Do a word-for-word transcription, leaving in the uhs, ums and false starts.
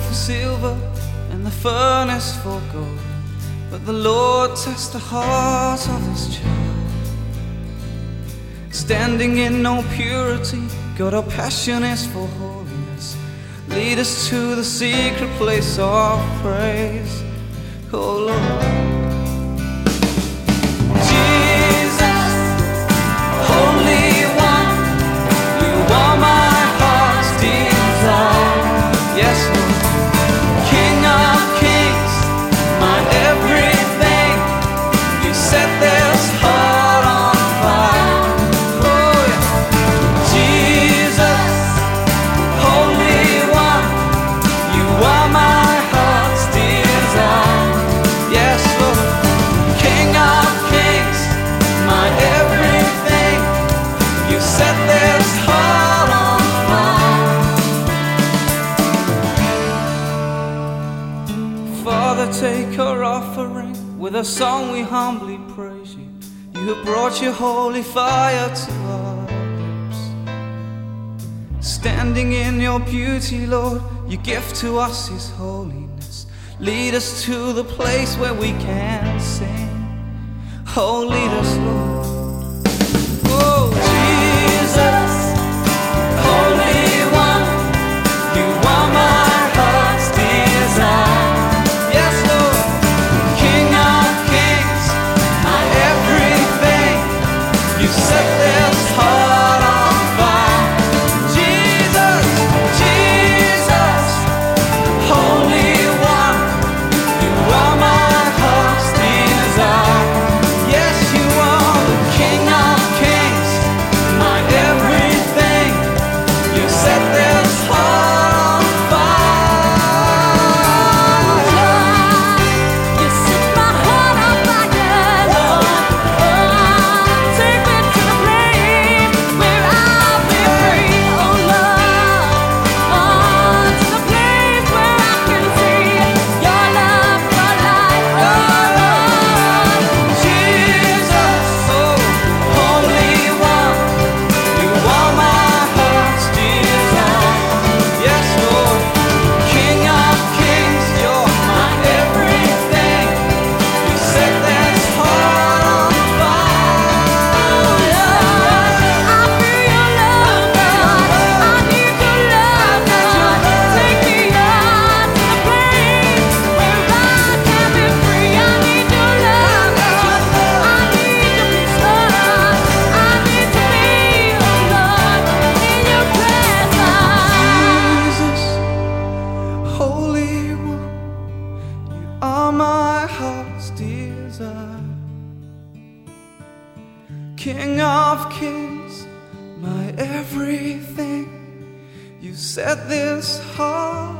for silver and the furnace for gold, but the Lord tests the heart of his child. Standing in no purity, God, our passion is for holiness. Lead us to the secret place of praise, oh Lord. Take our offering, with a song we humbly praise you. You have brought your holy fire to our lips. Standing in your beauty, Lord, you give to us his holiness. Lead us to the place where we can sing. Oh, lead us, Lord. Oh, Jesus, Holy One, you are my heart's desire. King of kings, my everything, you set this heart